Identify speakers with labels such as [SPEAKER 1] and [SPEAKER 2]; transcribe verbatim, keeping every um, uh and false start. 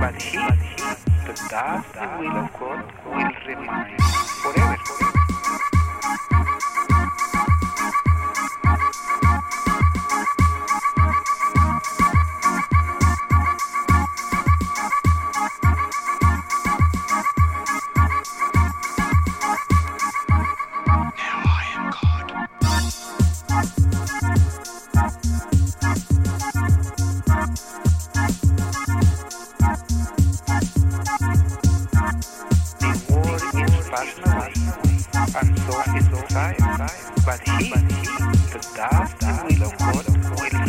[SPEAKER 1] but he, the does the will of God, will remain forever. And so is desire, but he that does the will of God will